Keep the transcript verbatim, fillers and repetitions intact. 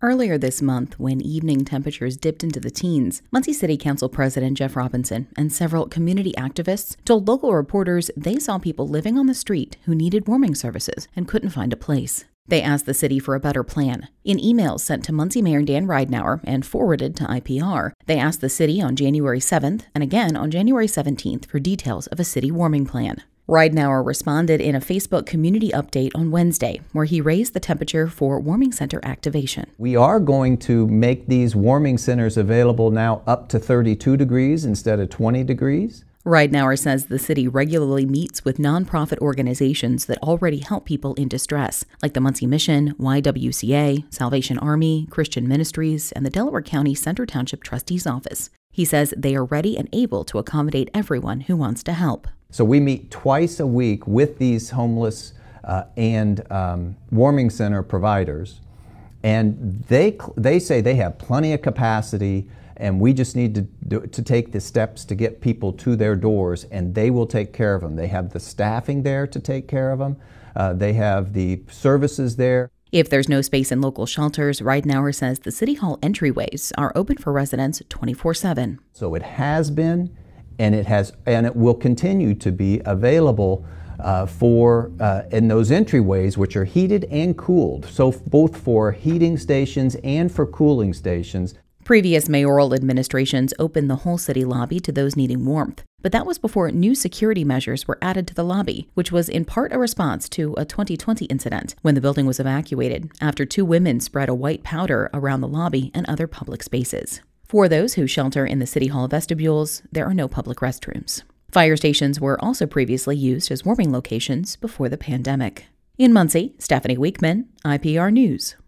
Earlier this month, when evening temperatures dipped into the teens, Muncie City Council President Jeff Robinson and several community activists told local reporters they saw people living on the street who needed warming services and couldn't find a place. They asked the city for a better plan. In emails sent to Muncie Mayor Dan Ridenour and forwarded to I P R, they asked the city on January seventh and again on January seventeenth for details of a city warming plan. Ridenour responded in a Facebook community update on Wednesday, where he raised the temperature for warming center activation. We are going to make these warming centers available now up to thirty-two degrees instead of twenty degrees. Ridenour says the city regularly meets with nonprofit organizations that already help people in distress, like the Muncie Mission, Y W C A, Salvation Army, Christian Ministries, and the Delaware County Center Township Trustee's Office. He says they are ready and able to accommodate everyone who wants to help. So we meet twice a week with these homeless uh, and um, warming center providers, and they they say they have plenty of capacity, and we just need to do, to take the steps to get people to their doors, and they will take care of them. They have the staffing there to take care of them. Uh, they have the services there. If there's no space in local shelters, Ridenour says the City Hall entryways are open for residents twenty-four seven. So it has been, and it has, and it will continue to be available uh, for uh, in those entryways, which are heated and cooled. So both for heating stations and for cooling stations. Previous mayoral administrations opened the whole city lobby to those needing warmth, but that was before new security measures were added to the lobby, which was in part a response to a twenty twenty incident when the building was evacuated after two women spread a white powder around the lobby and other public spaces. For those who shelter in the City Hall vestibules, there are no public restrooms. Fire stations were also previously used as warming locations before the pandemic. In Muncie, Stephanie Weekman, I P R News.